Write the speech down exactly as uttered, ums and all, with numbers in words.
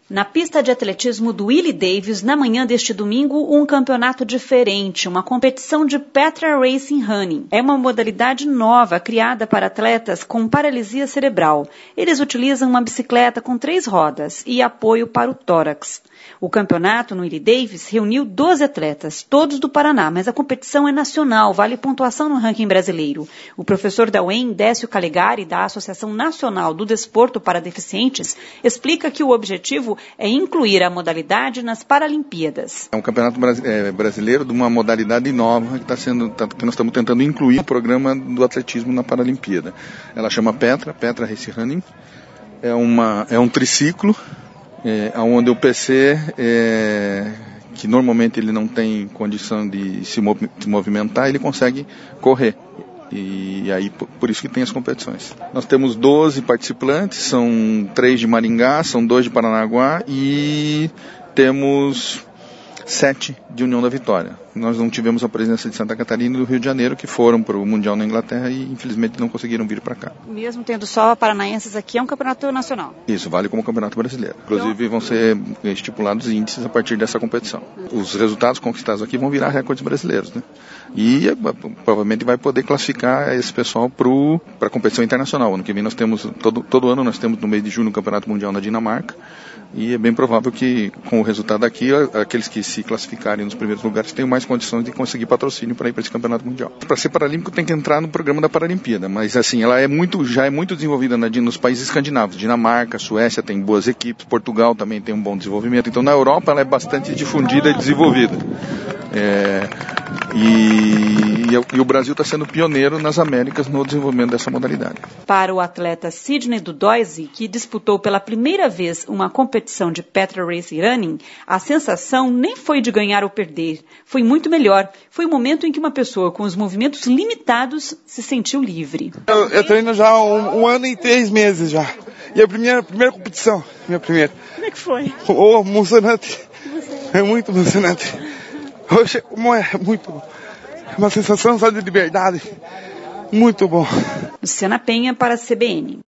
Na pista de atletismo do Willie Davis, na manhã deste domingo, um campeonato diferente, uma competição de Petra Racing Running. É uma modalidade nova, criada para atletas com paralisia cerebral. Eles utilizam uma bicicleta com três rodas e apoio para o tórax. O campeonato no Willie Davis reuniu doze atletas, todos do Paraná, mas a competição é nacional, vale pontuação no ranking brasileiro. O professor da U E M, Décio Calegari, da Associação Nacional do Desporto para Deficientes, explica que o objetivo é incluir a modalidade nas Paralimpíadas. É um campeonato brasileiro de uma modalidade nova que, tá sendo, que nós estamos tentando incluir no programa do atletismo na Paralimpíada. Ela chama Petra, Petra Race Running, é, uma, é um triciclo, é, onde o P C, é, que normalmente ele não tem condição de se, mov, se movimentar, ele consegue correr. E aí, por isso que tem as competições. Nós temos doze participantes, são três de Maringá, são dois de Paranaguá e temos sete de União da Vitória. Nós não tivemos a presença de Santa Catarina e do Rio de Janeiro, que foram para o Mundial na Inglaterra e infelizmente não conseguiram vir para cá. Mesmo tendo só paranaenses aqui, é um campeonato nacional? Isso, vale como campeonato brasileiro. Inclusive vão ser estipulados índices a partir dessa competição. Os resultados conquistados aqui vão virar recordes brasileiros, né? E provavelmente vai poder classificar esse pessoal para a competição internacional. Ano que vem nós temos, todo, todo ano nós temos no mês de junho o Campeonato Mundial na Dinamarca, e é bem provável que com o resultado aqui, aqueles que se classificarem nos primeiros lugares tenham mais condições de conseguir patrocínio para ir para esse campeonato mundial. Para ser paralímpico tem que entrar no programa da Paralimpíada, mas assim, ela é muito, já é muito desenvolvida na, nos países escandinavos. Dinamarca, Suécia tem boas equipes, Portugal também tem um bom desenvolvimento, então na Europa ela é bastante difundida e desenvolvida. É, e, e, e o Brasil está sendo pioneiro nas Américas no desenvolvimento dessa modalidade. Para o atleta Sidney Dudoise, que disputou pela primeira vez uma competição de Petra Race Running, a sensação nem foi de ganhar ou perder, foi muito melhor. Foi o momento em que uma pessoa com os movimentos limitados se sentiu livre. Eu, eu treino já há um, um ano e três meses já. E a primeira, primeira competição, minha primeira. Como é que foi? Oh, emocionante. É muito emocionante. Hoje, como é muito bom. Uma sensação só de liberdade. Muito bom. Luciana Penha para a C B N.